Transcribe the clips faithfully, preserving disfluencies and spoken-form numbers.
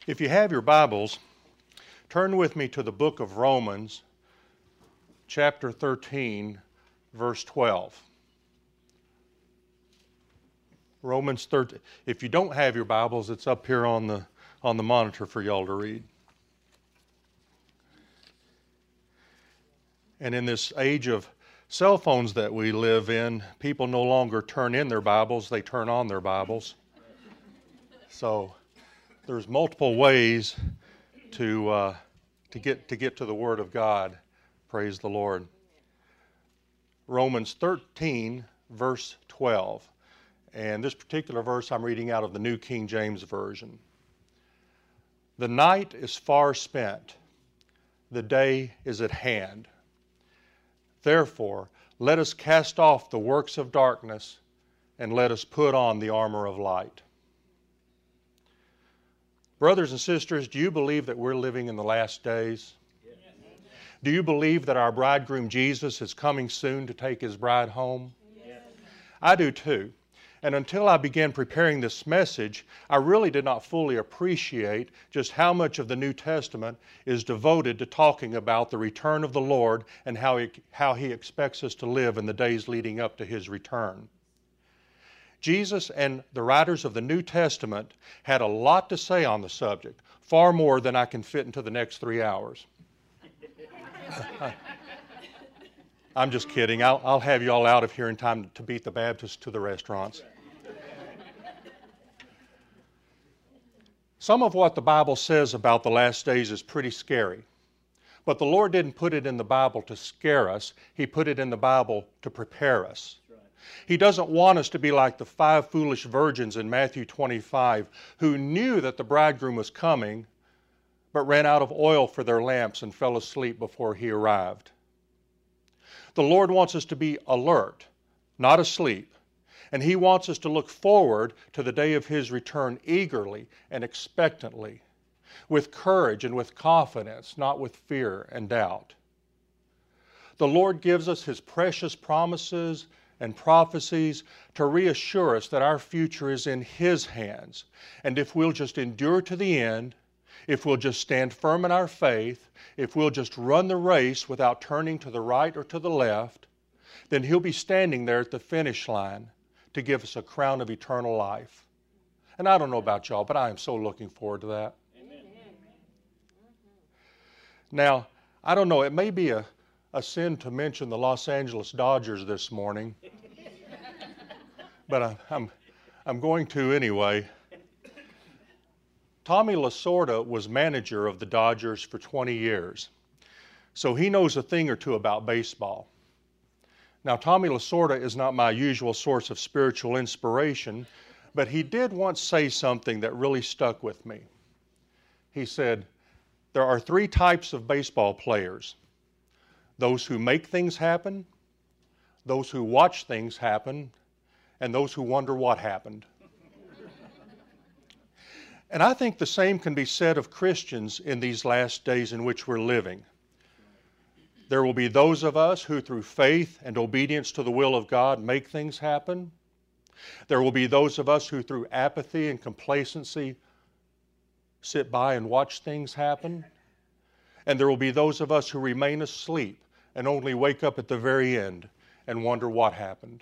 If you have your Bibles, turn with me to the book of Romans, chapter thirteen, verse twelve. Romans thirteen. If you don't have your Bibles, it's up here on the on the monitor for y'all to read. And in this age of cell phones that we live in, people no longer turn in their Bibles, they turn on their Bibles. So there's multiple ways to uh, to get to get to the Word of God. Praise the Lord. Romans thirteen, verse twelve. And this particular verse I'm reading out of the New King James Version. The night is far spent, the day is at hand. Therefore, let us cast off the works of darkness and let us put on the armor of light. Brothers and sisters, do you believe that we're living in the last days? Yes. Do you believe that our bridegroom Jesus is coming soon to take his bride home? Yes. I do too. And until I began preparing this message, I really did not fully appreciate just how much of the New Testament is devoted to talking about the return of the Lord and how he, how he expects us to live in the days leading up to his return. Jesus and the writers of the New Testament had a lot to say on the subject, far more than I can fit into the next three hours. I'm just kidding. I'll, I'll have you all out of here in time to beat the Baptists to the restaurants. Some of what the Bible says about the last days is pretty scary. But the Lord didn't put it in the Bible to scare us. He put it in the Bible to prepare us. He doesn't want us to be like the five foolish virgins in Matthew twenty-five who knew that the bridegroom was coming, but ran out of oil for their lamps and fell asleep before he arrived. The Lord wants us to be alert, not asleep, and he wants us to look forward to the day of his return eagerly and expectantly, with courage and with confidence, not with fear and doubt. The Lord gives us his precious promises and prophecies to reassure us that our future is in his hands. And if we'll just endure to the end, if we'll just stand firm in our faith, if we'll just run the race without turning to the right or to the left, then he'll be standing there at the finish line to give us a crown of eternal life. And I don't know about y'all, but I am so looking forward to that. Amen. Now, I don't know, it may be a a sin to mention the Los Angeles Dodgers this morning, but I, I'm, I'm going to anyway. Tommy Lasorda was manager of the Dodgers for twenty years, so he knows a thing or two about baseball. Now, Tommy Lasorda is not my usual source of spiritual inspiration, but he did once say something that really stuck with me. He said, there are three types of baseball players. Those who make things happen, those who watch things happen, and those who wonder what happened. And I think the same can be said of Christians in these last days in which we're living. There will be those of us who through faith and obedience to the will of God make things happen. There will be those of us who through apathy and complacency sit by and watch things happen. And there will be those of us who remain asleep and only wake up at the very end and wonder what happened.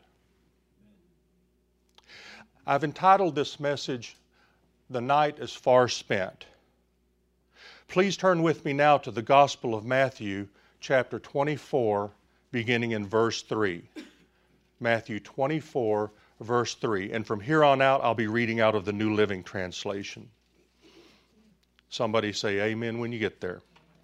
I've entitled this message, The Night is Far Spent. Please turn with me now to the Gospel of Matthew, chapter twenty-four, beginning in verse three. Matthew twenty-four, verse three. And from here on out, I'll be reading out of the New Living Translation. Somebody say amen when you get there.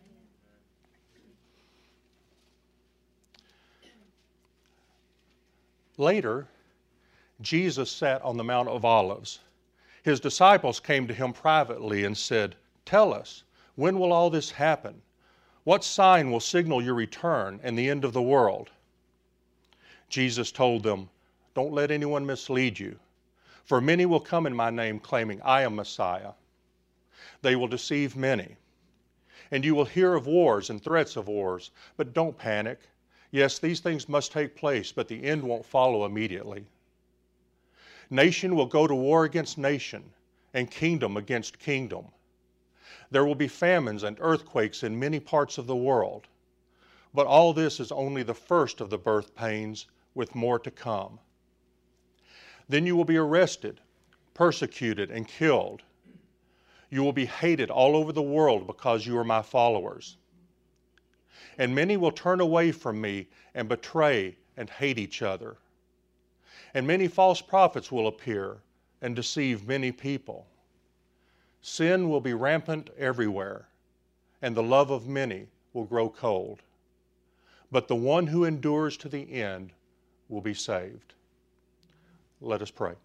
Later, Jesus sat on the Mount of Olives. His disciples came to him privately and said, "Tell us, when will all this happen? What sign will signal your return and the end of the world?" Jesus told them, "Don't let anyone mislead you, for many will come in my name claiming I am Messiah. They will deceive many. And you will hear of wars and threats of wars, but don't panic. Yes, these things must take place, but the end won't follow immediately. Nation will go to war against nation, and kingdom against kingdom. There will be famines and earthquakes in many parts of the world. But all this is only the first of the birth pains, with more to come. Then you will be arrested, persecuted, and killed. You will be hated all over the world because you are my followers. And many will turn away from me and betray and hate each other. And many false prophets will appear and deceive many people. Sin will be rampant everywhere, and the love of many will grow cold. But the one who endures to the end will be saved. Let us pray.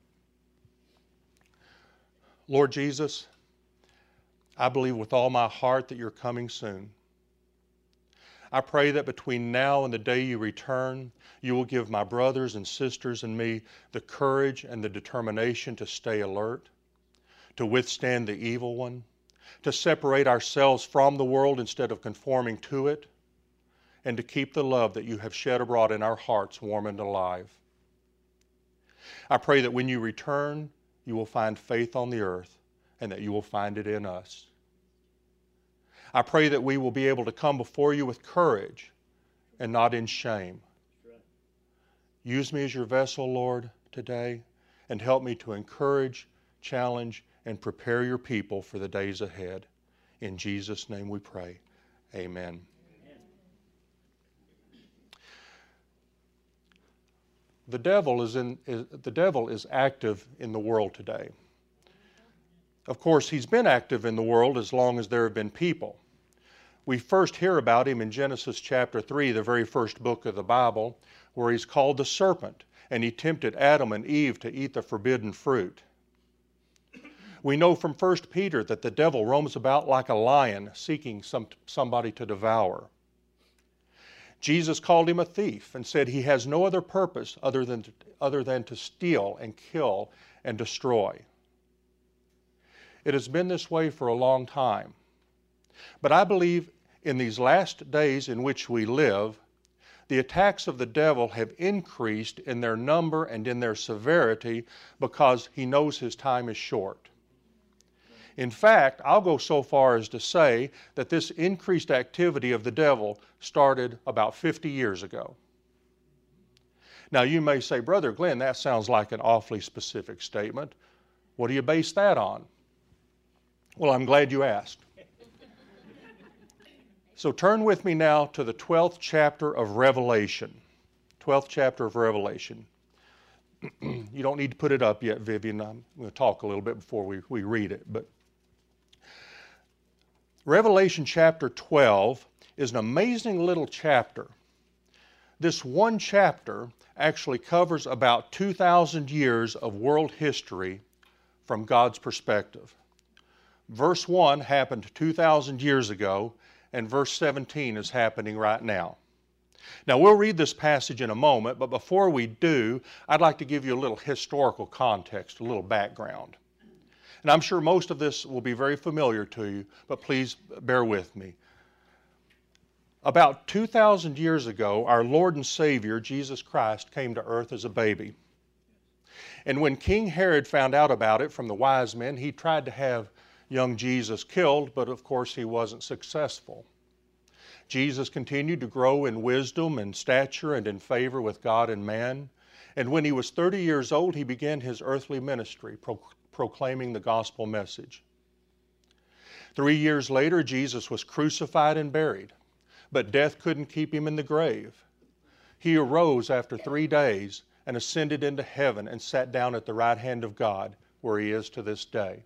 Lord Jesus, I believe with all my heart that you're coming soon. I pray that between now and the day you return, you will give my brothers and sisters and me the courage and the determination to stay alert, to withstand the evil one, to separate ourselves from the world instead of conforming to it, and to keep the love that you have shed abroad in our hearts warm and alive. I pray that when you return, you will find faith on the earth and that you will find it in us. I pray that we will be able to come before you with courage and not in shame. Use me as your vessel, Lord, today, and help me to encourage, challenge, and prepare your people for the days ahead. In Jesus' name we pray. Amen. The devil is in is, the devil is active in the world today. Of course, he's been active in the world as long as there have been people. We first hear about him in Genesis chapter three, the very first book of the Bible, where he's called the serpent, and he tempted Adam and Eve to eat the forbidden fruit. We know from First Peter that the devil roams about like a lion, seeking some, somebody to devour. Jesus called him a thief and said he has no other purpose other than to, other than to steal and kill and destroy. It has been this way for a long time. But I believe in these last days in which we live, the attacks of the devil have increased in their number and in their severity because he knows his time is short. In fact, I'll go so far as to say that this increased activity of the devil started about fifty years ago. Now you may say, Brother Glenn, that sounds like an awfully specific statement. What do you base that on? Well, I'm glad you asked. So turn with me now to the twelfth chapter of Revelation. twelfth chapter of Revelation. You don't need to put it up yet, Vivian. I'm going to talk a little bit before we, we read it. But Revelation chapter twelve is an amazing little chapter. This one chapter actually covers about two thousand years of world history from God's perspective. Verse one happened two thousand years ago, and verse seventeen is happening right now. Now, we'll read this passage in a moment, but before we do, I'd like to give you a little historical context, a little background. And I'm sure most of this will be very familiar to you, but please bear with me. About two thousand years ago, our Lord and Savior, Jesus Christ, came to earth as a baby. And when King Herod found out about it from the wise men, he tried to have young Jesus killed, but of course he wasn't successful. Jesus continued to grow in wisdom and stature and in favor with God and man. And when he was thirty years old, he began his earthly ministry, pro- proclaiming the gospel message. Three years later, Jesus was crucified and buried, but death couldn't keep him in the grave. He arose after three days and ascended into heaven and sat down at the right hand of God, where he is to this day.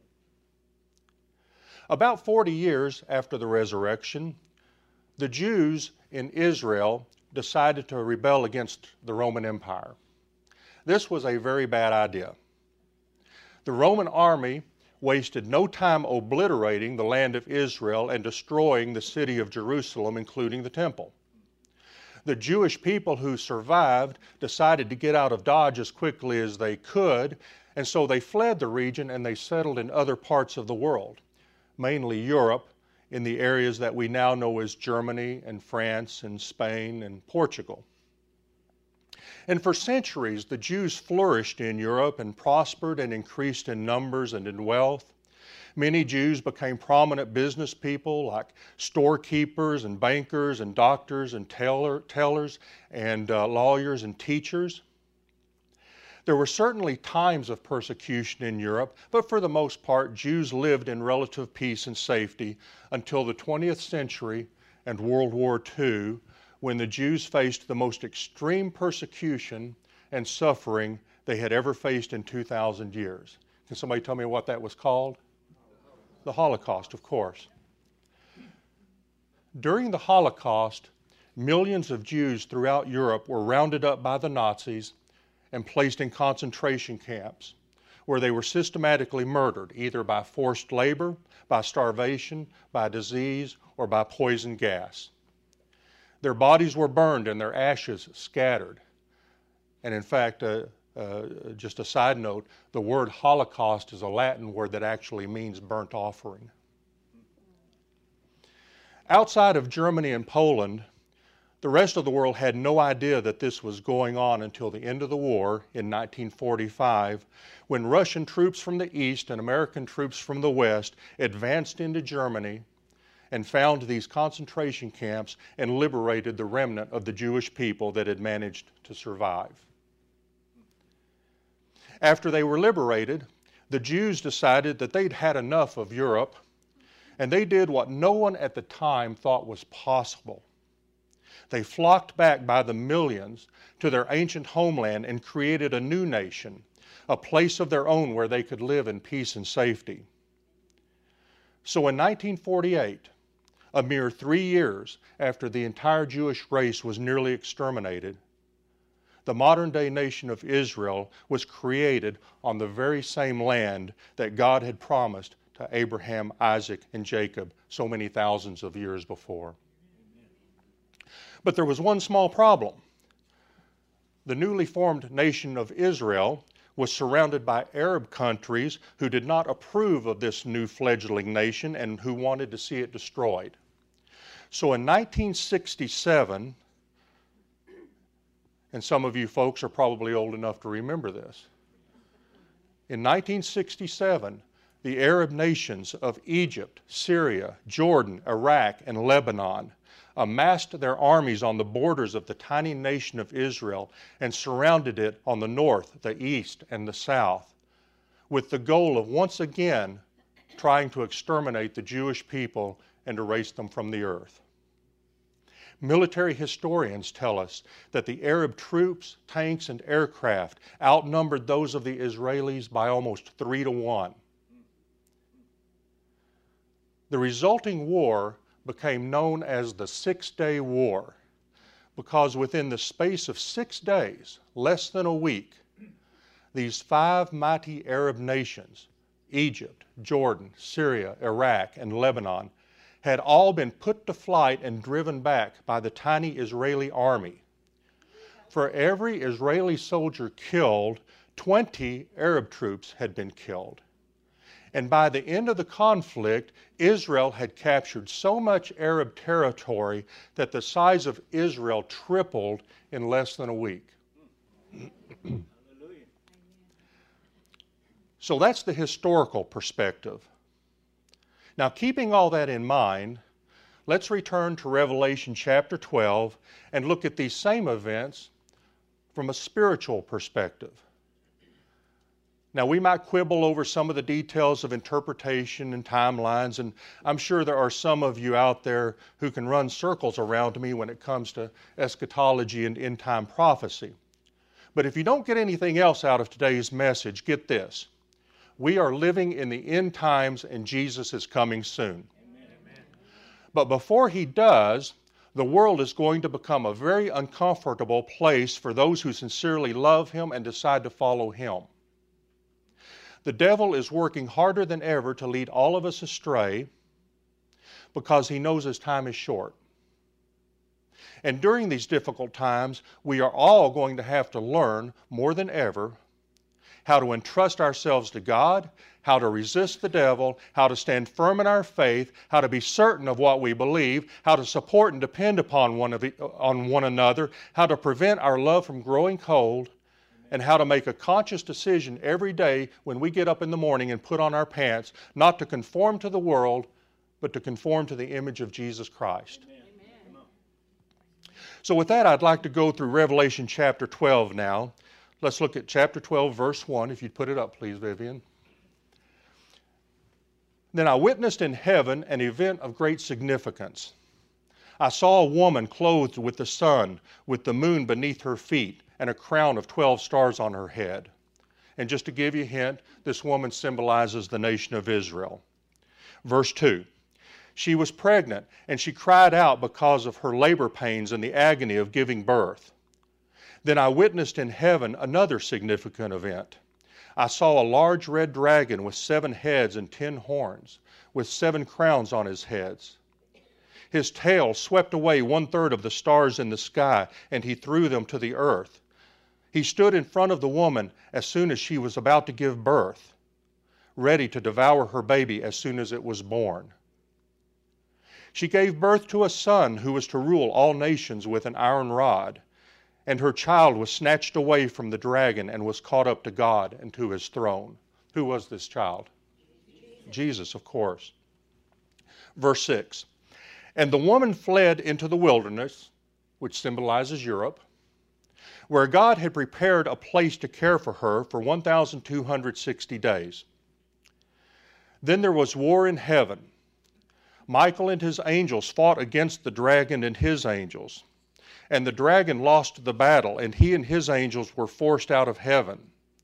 About forty years after the resurrection, the Jews in Israel decided to rebel against the Roman Empire. This was a very bad idea. The Roman army wasted no time obliterating the land of Israel and destroying the city of Jerusalem, including the temple. The Jewish people who survived decided to get out of Dodge as quickly as they could, and so they fled the region and they settled in other parts of the world, mainly Europe, in the areas that we now know as Germany and France and Spain and Portugal. And for centuries, the Jews flourished in Europe and prospered and increased in numbers and in wealth. Many Jews became prominent business people like storekeepers and bankers and doctors and tailor, tailors and uh, lawyers and teachers. There were certainly times of persecution in Europe, but for the most part, Jews lived in relative peace and safety until the twentieth century and World War Two, when the Jews faced the most extreme persecution and suffering they had ever faced in two thousand years. Can somebody tell me what that was called? The Holocaust, of course. During the Holocaust, millions of Jews throughout Europe were rounded up by the Nazis and placed in concentration camps, where they were systematically murdered, either by forced labor, by starvation, by disease, or by poison gas. Their bodies were burned and their ashes scattered. And in fact, uh, uh, just a side note, the word Holocaust is a Latin word that actually means burnt offering. Outside of Germany and Poland, the rest of the world had no idea that this was going on until the end of the war in nineteen forty-five, when Russian troops from the east and American troops from the west advanced into Germany and found these concentration camps and liberated the remnant of the Jewish people that had managed to survive. After they were liberated, the Jews decided that they'd had enough of Europe, and they did what no one at the time thought was possible. They flocked back by the millions to their ancient homeland and created a new nation, a place of their own where they could live in peace and safety. So in nineteen forty-eight, a mere three years after the entire Jewish race was nearly exterminated, the modern-day nation of Israel was created on the very same land that God had promised to Abraham, Isaac, and Jacob so many thousands of years before. But there was one small problem. The newly formed nation of Israel was surrounded by Arab countries who did not approve of this new fledgling nation and who wanted to see it destroyed. So in nineteen sixty-seven, and some of you folks are probably old enough to remember this, in nineteen sixty-seven, the Arab nations of Egypt, Syria, Jordan, Iraq, and Lebanon amassed their armies on the borders of the tiny nation of Israel and surrounded it on the north, the east, and the south, with the goal of once again trying to exterminate the Jewish people and erase them from the earth. Military historians tell us that the Arab troops, tanks, and aircraft outnumbered those of the Israelis by almost three to one. The resulting war became known as the Six-Day War because within the space of six days, less than a week, these five mighty Arab nations, Egypt, Jordan, Syria, Iraq, and Lebanon, had all been put to flight and driven back by the tiny Israeli army. For every Israeli soldier killed, twenty Arab troops had been killed. And by the end of the conflict, Israel had captured so much Arab territory that the size of Israel tripled in less than a week. So that's the historical perspective. Now, keeping all that in mind, let's return to Revelation chapter twelve and look at these same events from a spiritual perspective. Now, we might quibble over some of the details of interpretation and timelines, and I'm sure there are some of you out there who can run circles around me when it comes to eschatology and end-time prophecy. But if you don't get anything else out of today's message, get this. We are living in the end times and Jesus is coming soon. Amen. But before he does, the world is going to become a very uncomfortable place for those who sincerely love him and decide to follow him. The devil is working harder than ever to lead all of us astray because he knows his time is short. And during these difficult times, we are all going to have to learn more than ever how to entrust ourselves to God, how to resist the devil, how to stand firm in our faith, how to be certain of what we believe, how to support and depend upon one, of, on one another, how to prevent our love from growing cold, and how to make a conscious decision every day when we get up in the morning and put on our pants, not to conform to the world, but to conform to the image of Jesus Christ. Amen. So with that, I'd like to go through Revelation chapter twelve now. Let's look at chapter twelve, verse one. If you'd put it up, please, Vivian. Then I witnessed in heaven an event of great significance. I saw a woman clothed with the sun, with the moon beneath her feet, and a crown of twelve stars on her head. And just to give you a hint, this woman symbolizes the nation of Israel. Verse two. She was pregnant, and she cried out because of her labor pains and the agony of giving birth. Then I witnessed in heaven another significant event. I saw a large red dragon with seven heads and ten horns, with seven crowns on his heads. His tail swept away one-third of the stars in the sky, and he threw them to the earth. He stood in front of the woman as soon as she was about to give birth, ready to devour her baby as soon as it was born. She gave birth to a son who was to rule all nations with an iron rod, and her child was snatched away from the dragon and was caught up to God and to his throne. Who was this child? Jesus, Jesus, of course. Verse six. And the woman fled into the wilderness, which symbolizes Europe, where God had prepared a place to care for her for one thousand two hundred sixty days. Then there was war in heaven. Michael and his angels fought against the dragon and his angels. And the dragon lost the battle, and he and his angels were forced out of heaven.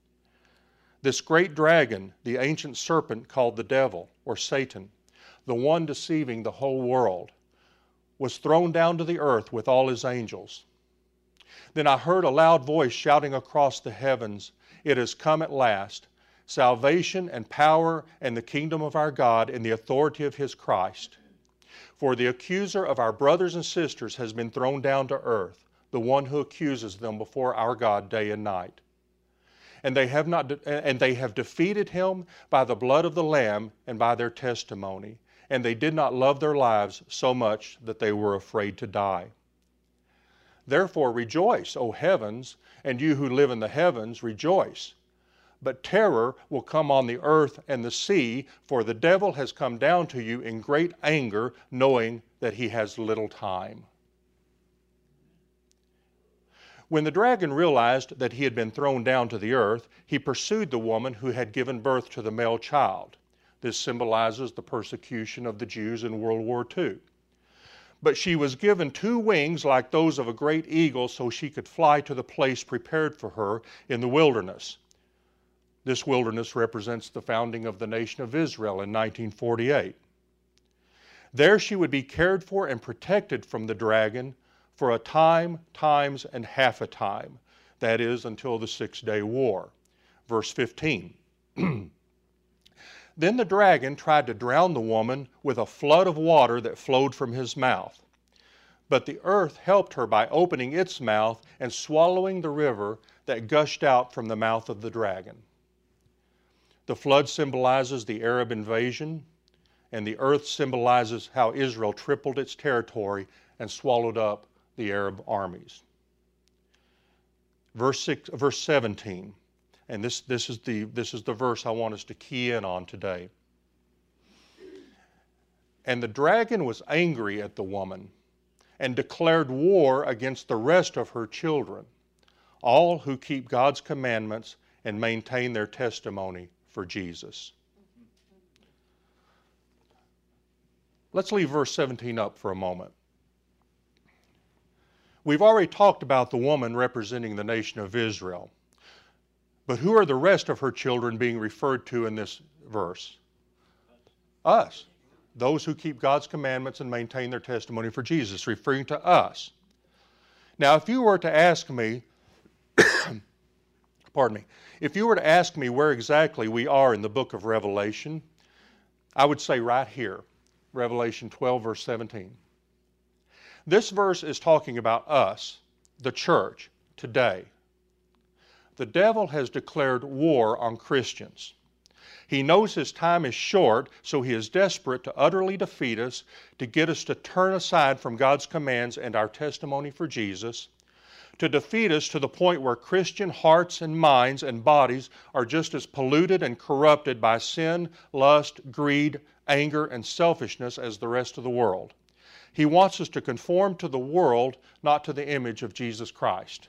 This great dragon, the ancient serpent called the devil, or Satan, the one deceiving the whole world, was thrown down to the earth with all his angels. Then I heard a loud voice shouting across the heavens, "It has come at last, salvation and power and the kingdom of our God and the authority of his Christ. For the accuser of our brothers and sisters has been thrown down to earth, the one who accuses them before our God day and night. And they have not de- and they have defeated him by the blood of the Lamb and by their testimony, and they did not love their lives so much that they were afraid to die. Therefore rejoice, O heavens, and you who live in the heavens, rejoice. But terror will come on the earth and the sea, for the devil has come down to you in great anger, knowing that he has little time." When the dragon realized that he had been thrown down to the earth, he pursued the woman who had given birth to the male child. This symbolizes the persecution of the Jews in World War Two. But she was given two wings like those of a great eagle, so she could fly to the place prepared for her in the wilderness. This wilderness represents the founding of the nation of Israel in nineteen forty-eight. There she would be cared for and protected from the dragon for a time, times, and half a time. That is, until the Six-Day War. Verse fifteen. Then the dragon tried to drown the woman with a flood of water that flowed from his mouth. But the earth helped her by opening its mouth and swallowing the river that gushed out from the mouth of the dragon. The flood symbolizes the Arab invasion, and the earth symbolizes how Israel tripled its territory and swallowed up the Arab armies. Verse six, verse seventeen, and this, this, is the, this is the verse I want us to key in on today. And the dragon was angry at the woman and declared war against the rest of her children, all who keep God's commandments and maintain their testimony for Jesus. Let's leave verse seventeen up for a moment. We've already talked about the woman representing the nation of Israel. But who are the rest of her children being referred to in this verse? Us. Those who keep God's commandments and maintain their testimony for Jesus, referring to us. Now, if you were to ask me, pardon me, if you were to ask me where exactly we are in the book of Revelation, I would say right here, Revelation twelve, verse seventeen. This verse is talking about us, the church, today. The devil has declared war on Christians. He knows his time is short, so he is desperate to utterly defeat us, to get us to turn aside from God's commands and our testimony for Jesus, to defeat us to the point where Christian hearts and minds and bodies are just as polluted and corrupted by sin, lust, greed, anger, and selfishness as the rest of the world. He wants us to conform to the world, not to the image of Jesus Christ.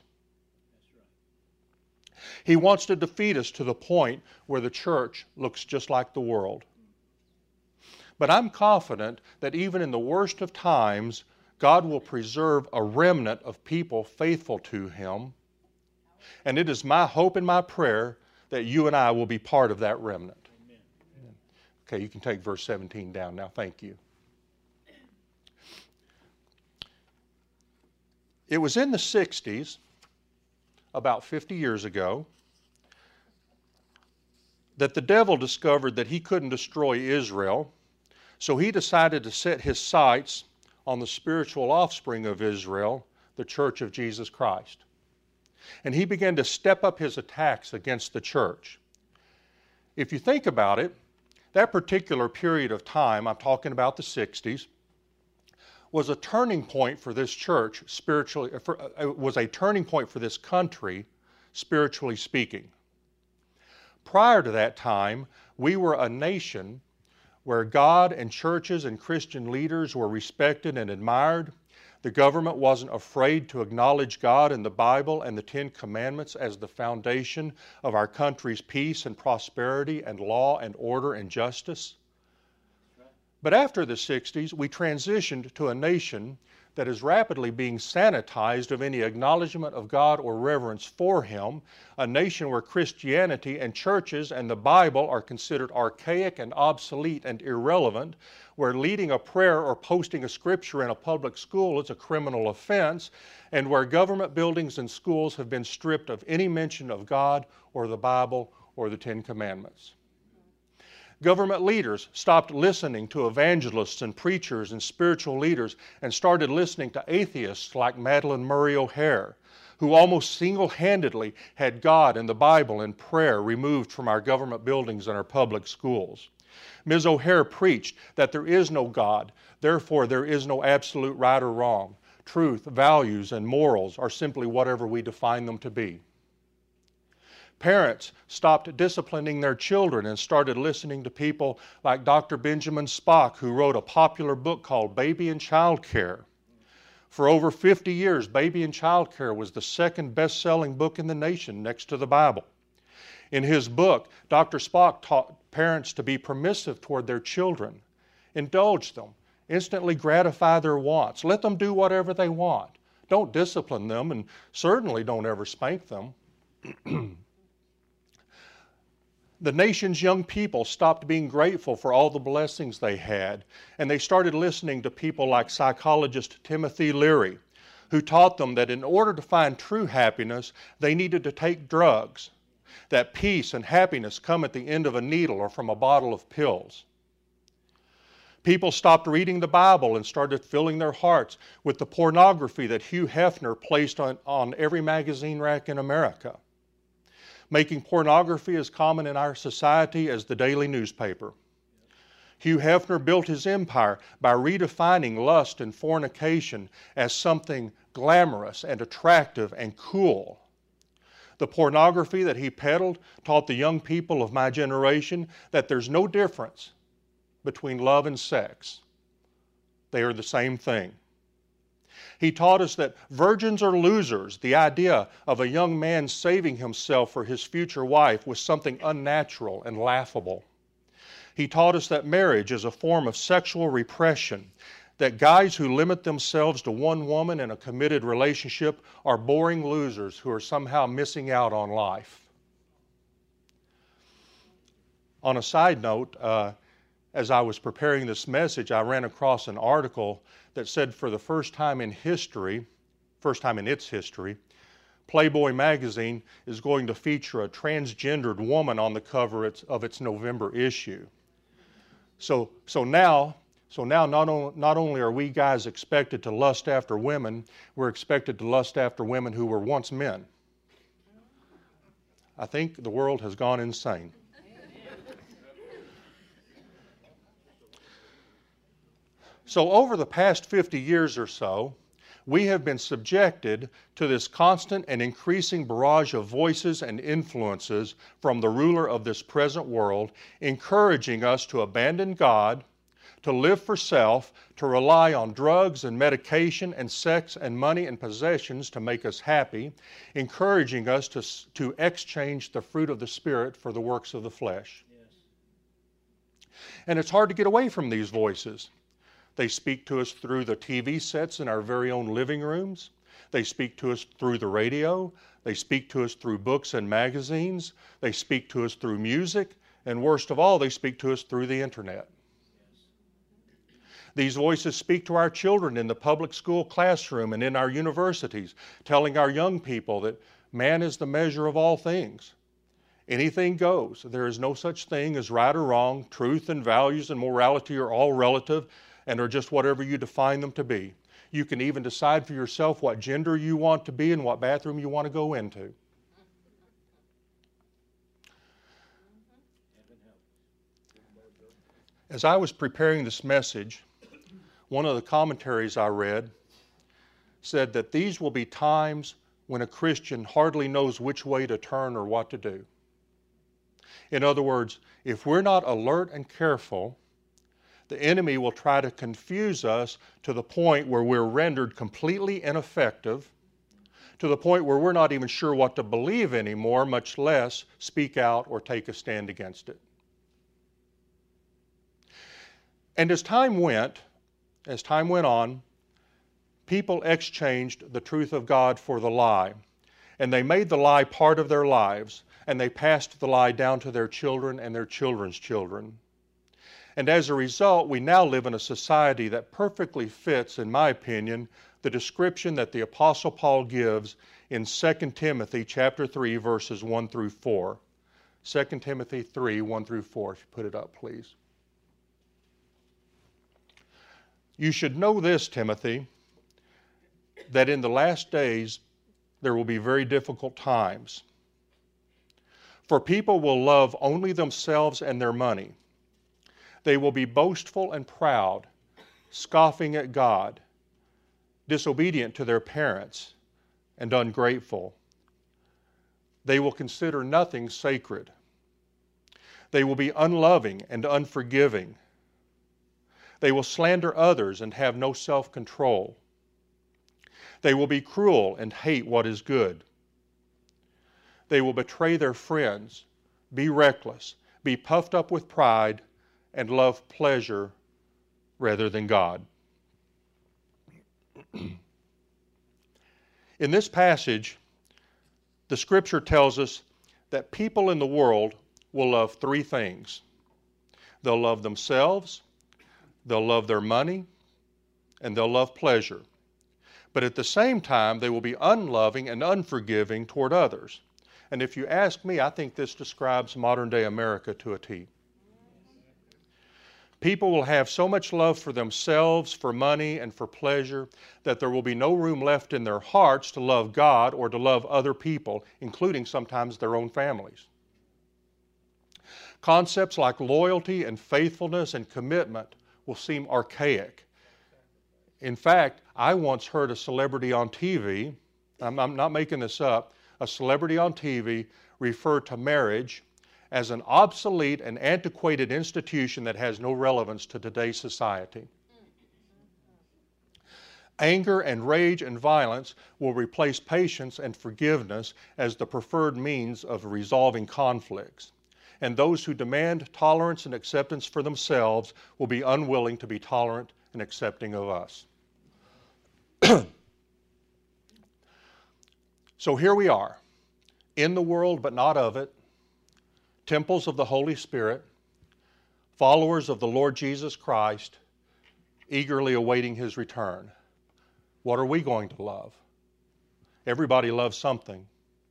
He wants to defeat us to the point where the church looks just like the world. But I'm confident that even in the worst of times, God will preserve a remnant of people faithful to Him. And it is my hope and my prayer that you and I will be part of that remnant. Amen. Okay, you can take verse seventeen down now. Thank you. It was in the sixties, about fifty years ago, that the devil discovered that he couldn't destroy Israel, so he decided to set his sights on the spiritual offspring of Israel, the Church of Jesus Christ. And he began to step up his attacks against the church. If you think about it, that particular period of time, I'm talking about the sixties, was a turning point for this church spiritually, for, uh, was a turning point for this country, spiritually speaking. Prior to that time, we were a nation where God and churches and Christian leaders were respected and admired. The government wasn't afraid to acknowledge God and the Bible and the Ten Commandments as the foundation of our country's peace and prosperity and law and order and justice. But after the sixties, we transitioned to a nation that is rapidly being sanitized of any acknowledgement of God or reverence for Him, a nation where Christianity and churches and the Bible are considered archaic and obsolete and irrelevant, where leading a prayer or posting a scripture in a public school is a criminal offense, and where government buildings and schools have been stripped of any mention of God or the Bible or the Ten Commandments. Government leaders stopped listening to evangelists and preachers and spiritual leaders and started listening to atheists like Madalyn Murray O'Hair, who almost single-handedly had God and the Bible and prayer removed from our government buildings and our public schools. Miz O'Hair preached that there is no God, therefore there is no absolute right or wrong. Truth, values, and morals are simply whatever we define them to be. Parents stopped disciplining their children and started listening to people like Doctor Benjamin Spock, who wrote a popular book called Baby and Child Care. For over fifty years, Baby and Child Care was the second best-selling book in the nation next to the Bible. In his book, Doctor Spock taught parents to be permissive toward their children, indulge them, instantly gratify their wants, let them do whatever they want. Don't discipline them, and certainly don't ever spank them. The nation's young people stopped being grateful for all the blessings they had, and they started listening to people like psychologist Timothy Leary, who taught them that in order to find true happiness, they needed to take drugs, that peace and happiness come at the end of a needle or from a bottle of pills. People stopped reading the Bible and started filling their hearts with the pornography that Hugh Hefner placed on, on every magazine rack in America, making pornography as common in our society as the daily newspaper. Hugh Hefner built his empire by redefining lust and fornication as something glamorous and attractive and cool. The pornography that he peddled taught the young people of my generation that there's no difference between love and sex. They are the same thing. He taught us that virgins are losers. The idea of a young man saving himself for his future wife was something unnatural and laughable. He taught us that marriage is a form of sexual repression, that guys who limit themselves to one woman in a committed relationship are boring losers who are somehow missing out on life. On a side note, uh, as I was preparing this message, I ran across an article that said for the first time in history, first time in its history, Playboy magazine is going to feature a transgendered woman on the cover of its November issue. So, so now, so now not, on, not only are we guys expected to lust after women, we're expected to lust after women who were once men. I think the world has gone insane. So over the past fifty years or so, we have been subjected to this constant and increasing barrage of voices and influences from the ruler of this present world, encouraging us to abandon God, to live for self, to rely on drugs and medication and sex and money and possessions to make us happy, encouraging us to, to exchange the fruit of the Spirit for the works of the flesh. Yes. And it's hard to get away from these voices. They speak to us through the T V sets in our very own living rooms. They speak to us through the radio. They speak to us through books and magazines. They speak to us through music. And worst of all, they speak to us through the internet. These voices speak to our children in the public school classroom and in our universities, telling our young people that man is the measure of all things. Anything goes. There is no such thing as right or wrong. Truth and values and morality are all relative and are just whatever you define them to be. You can even decide for yourself what gender you want to be and what bathroom you want to go into. As I was preparing this message, one of the commentaries I read said that these will be times when a Christian hardly knows which way to turn or what to do. In other words, if we're not alert and careful, the enemy will try to confuse us to the point where we're rendered completely ineffective, to the point where we're not even sure what to believe anymore, much less speak out or take a stand against it. And as time went, As time went on, people exchanged the truth of God for the lie, and they made the lie part of their lives, and they passed the lie down to their children and their children's children. And as a result, we now live in a society that perfectly fits, in my opinion, the description that the Apostle Paul gives in Second Timothy chapter three, verses one through four. Second Timothy three, one through four, if you put it up, please. You should know this, Timothy, that in the last days there will be very difficult times. For people will love only themselves and their money. They will be boastful and proud, scoffing at God, disobedient to their parents, and ungrateful. They will consider nothing sacred. They will be unloving and unforgiving. They will slander others and have no self-control. They will be cruel and hate what is good. They will betray their friends, be reckless, be puffed up with pride, and love pleasure rather than God. In this passage, the Scripture tells us that people in the world will love three things. They'll love themselves, they'll love their money, and they'll love pleasure. But at the same time, they will be unloving and unforgiving toward others. And if you ask me, I think this describes modern-day America to a T. People will have so much love for themselves, for money, and for pleasure that there will be no room left in their hearts to love God or to love other people, including sometimes their own families. Concepts like loyalty and faithfulness and commitment will seem archaic. In fact, I once heard a celebrity on T V, I'm, I'm not making this up, a celebrity on T V referred to marriage as an obsolete and antiquated institution that has no relevance to today's society. Anger and rage and violence will replace patience and forgiveness as the preferred means of resolving conflicts. And those who demand tolerance and acceptance for themselves will be unwilling to be tolerant and accepting of us. So here we are, in the world but not of it, temples of the Holy Spirit, followers of the Lord Jesus Christ, eagerly awaiting His return. What are we going to love? Everybody loves something.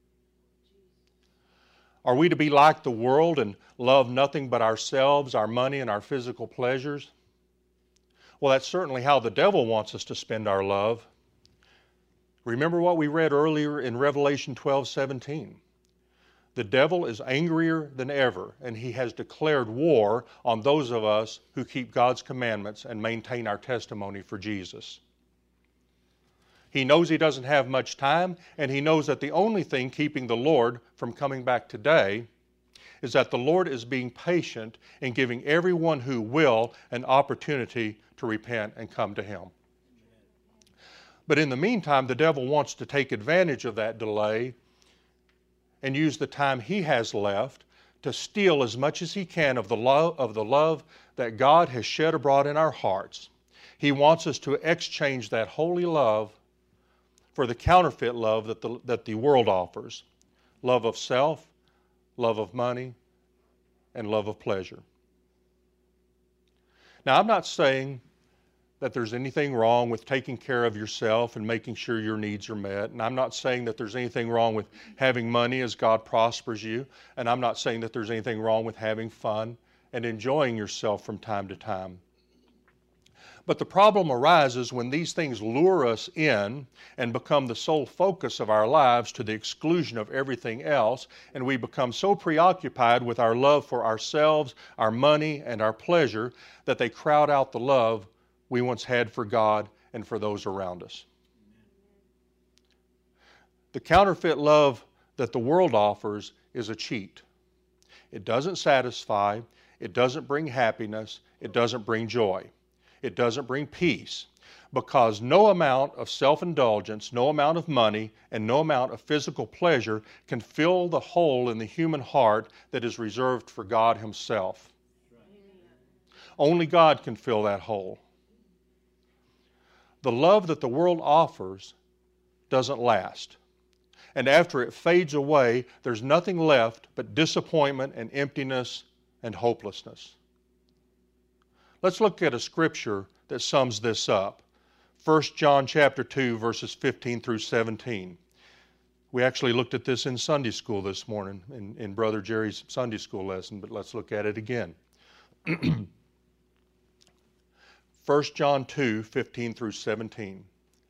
Are we to be like the world and love nothing but ourselves, our money, and our physical pleasures? Well, that's certainly how the devil wants us to spend our love. Remember what we read earlier in Revelation twelve seventeen. The devil is angrier than ever, and he has declared war on those of us who keep God's commandments and maintain our testimony for Jesus. He knows he doesn't have much time, and he knows that the only thing keeping the Lord from coming back today is that the Lord is being patient in giving everyone who will an opportunity to repent and come to him. But in the meantime, the devil wants to take advantage of that delay and use the time he has left to steal as much as he can of the love, of the love that God has shed abroad in our hearts. He wants us to exchange that holy love for the counterfeit love that the, that the world offers. Love of self, love of money, and love of pleasure. Now, I'm not saying that there's anything wrong with taking care of yourself and making sure your needs are met. And I'm not saying that there's anything wrong with having money as God prospers you. And I'm not saying that there's anything wrong with having fun and enjoying yourself from time to time. But the problem arises when these things lure us in and become the sole focus of our lives to the exclusion of everything else, and we become so preoccupied with our love for ourselves, our money, and our pleasure that they crowd out the love we once had for God and for those around us. The counterfeit love that the world offers is a cheat. It doesn't satisfy, it doesn't bring happiness, it doesn't bring joy. It doesn't bring peace, because no amount of self-indulgence, no amount of money, and no amount of physical pleasure can fill the hole in the human heart that is reserved for God himself. Only God can fill that hole. The love that the world offers doesn't last. And after it fades away, there's nothing left but disappointment and emptiness and hopelessness. Let's look at a scripture that sums this up. First John chapter two, verses fifteen through seventeen. We actually looked at this in Sunday school this morning, in, in Brother Jerry's Sunday school lesson, but let's look at it again. First John two, fifteen through seventeen.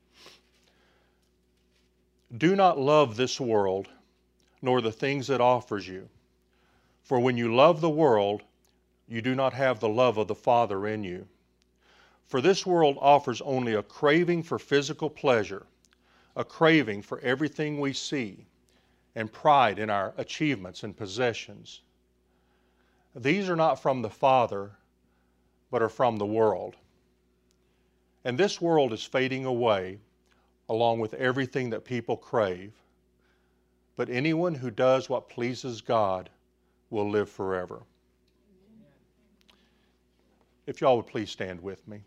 Do not love this world, nor the things it offers you. For when you love the world, you do not have the love of the Father in you. For this world offers only a craving for physical pleasure, a craving for everything we see, and pride in our achievements and possessions. These are not from the Father, but are from the world. And this world is fading away, along with everything that people crave. But anyone who does what pleases God will live forever. If y'all would please stand with me.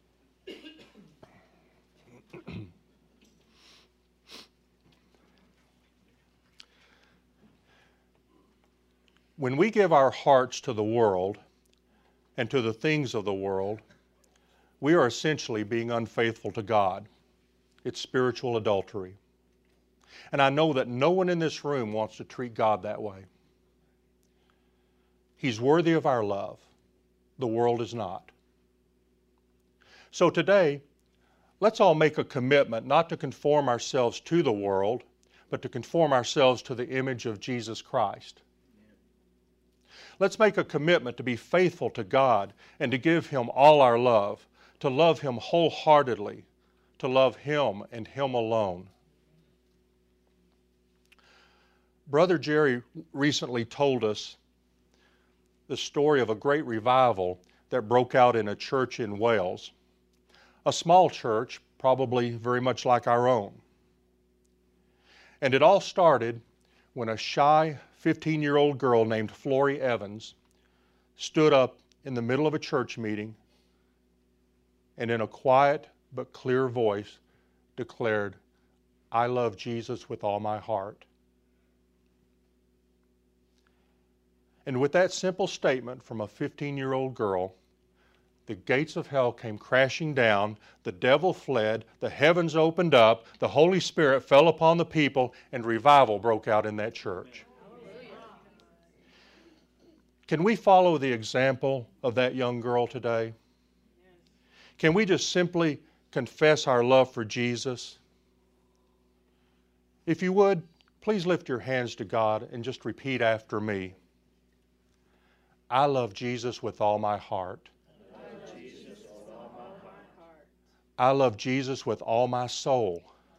When we give our hearts to the world and to the things of the world, we are essentially being unfaithful to God. It's spiritual adultery. And I know that no one in this room wants to treat God that way. He's worthy of our love. The world is not. So today, let's all make a commitment not to conform ourselves to the world, but to conform ourselves to the image of Jesus Christ. Let's make a commitment to be faithful to God and to give Him all our love, to love Him wholeheartedly, to love Him and Him alone. Brother Jerry recently told us the story of a great revival that broke out in a church in Wales. A small church, probably very much like our own. And it all started when a shy fifteen-year-old girl named Flory Evans stood up in the middle of a church meeting and in a quiet but clear voice declared, "I love Jesus with all my heart." And with that simple statement from a fifteen-year-old girl, the gates of hell came crashing down, the devil fled, the heavens opened up, the Holy Spirit fell upon the people, and revival broke out in that church. Can we follow the example of that young girl today? Can we just simply confess our love for Jesus? If you would, please lift your hands to God and just repeat after me. I love Jesus with all my heart. I love Jesus with all my soul.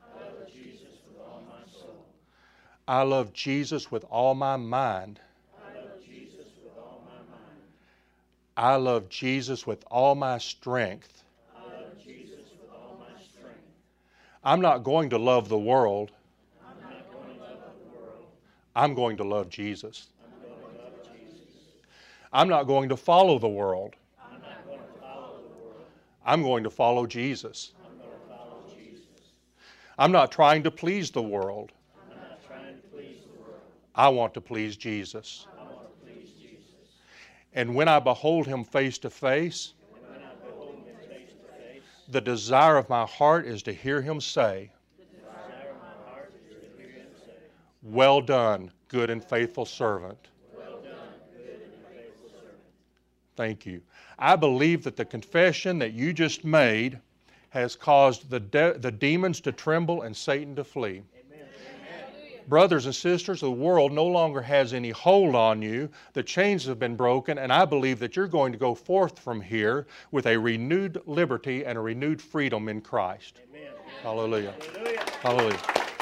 I love Jesus with all my mind. I love Jesus with all my mind. I love Jesus with all my strength. I love Jesus with all my strength. I'm not going to love the world. I'm not going to love the world. I'm going to love Jesus. I'm going to love Jesus. I'm not going to follow the world. I'm not going to follow the world. I'm going to follow Jesus. I'm going to follow Jesus. I'm not trying to please the world. I'm not trying to please the world. I want to please Jesus. I want to please Jesus. And when I behold him face to face, And when I behold him face to face, the desire of my heart is to hear him say, the desire of my heart is to hear him say, well done, good and faithful servant. well done, good and faithful servant. Thank you. I believe that the confession that you just made has caused the, de- the demons to tremble and Satan to flee. Brothers and sisters, the world no longer has any hold on you. The chains have been broken, and I believe that you're going to go forth from here with a renewed liberty and a renewed freedom in Christ. Amen. Hallelujah. Hallelujah. Hallelujah.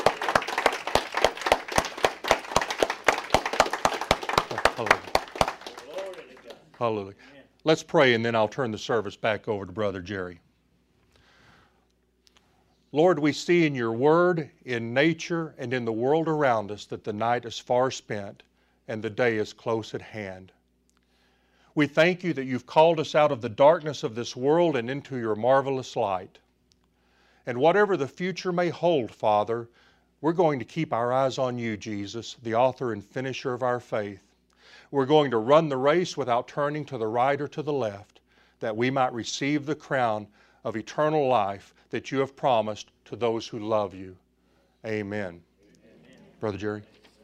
Hallelujah. Glory to God. Hallelujah. Let's pray, and then I'll turn the service back over to Brother Jerry. Lord, we see in your word, in nature, and in the world around us that the night is far spent and the day is close at hand. We thank you that you've called us out of the darkness of this world and into your marvelous light. And whatever the future may hold, Father, we're going to keep our eyes on you, Jesus, the author and finisher of our faith. We're going to run the race without turning to the right or to the left, that we might receive the crown of eternal life that you have promised to those who love you. Amen. Amen. Brother Jerry.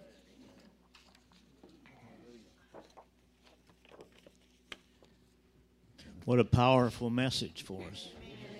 What a powerful message for us.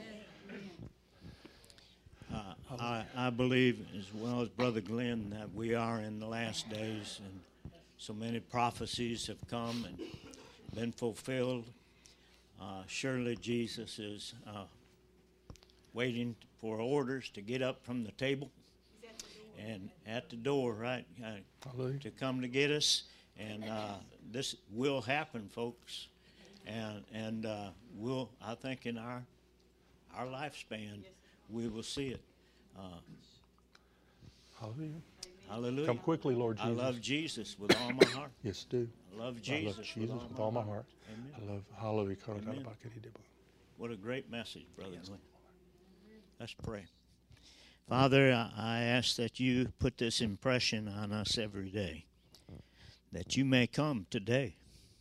Uh, I, I believe, as well as Brother Glenn, that we are in the last days, and so many prophecies have come and been fulfilled. Uh, surely Jesus is uh, waiting for orders to get up from the table and at the door, right, uh, to come to get us. And uh, this will happen, folks. And and uh, we'll, I think, in our our lifespan, we will see it. Uh, Hallelujah. hallelujah. Come quickly, Lord Jesus. I love Jesus with all my heart. Yes, do. I love Jesus, I love Jesus with all my heart. Amen. I love Hallelujah. Amen. What a great message, Brother Yes. Glenn. Let's pray. Father, I, I ask that you put this impression on us every day, that you may come today.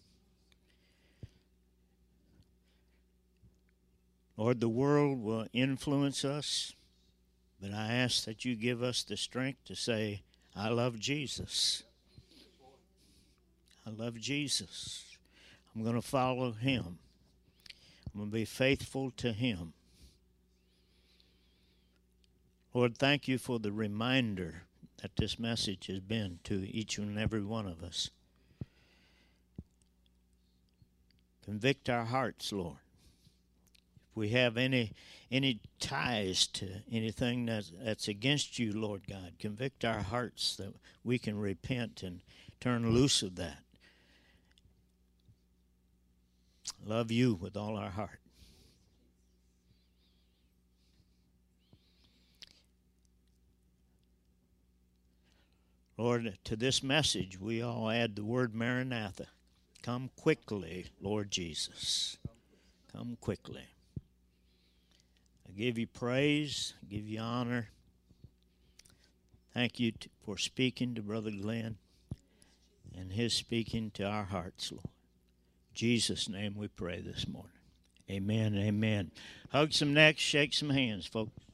Lord, the world will influence us, but I ask that you give us the strength to say, I love Jesus. I love Jesus. I'm going to follow him. I'm going to be faithful to him. Lord, thank you for the reminder that this message has been to each and every one of us. Convict our hearts, Lord. If we have any any ties to anything that's, that's against you, Lord God, convict our hearts that we can repent and turn loose of that. Love you with all our heart. Lord, to this message, we all add the word Maranatha. Come quickly, Lord Jesus. Come quickly. I give you praise, I give you honor. Thank you t- for speaking to Brother Glenn and his speaking to our hearts, Lord. In Jesus' name we pray this morning. Amen and amen. Hug some necks, shake some hands, folks.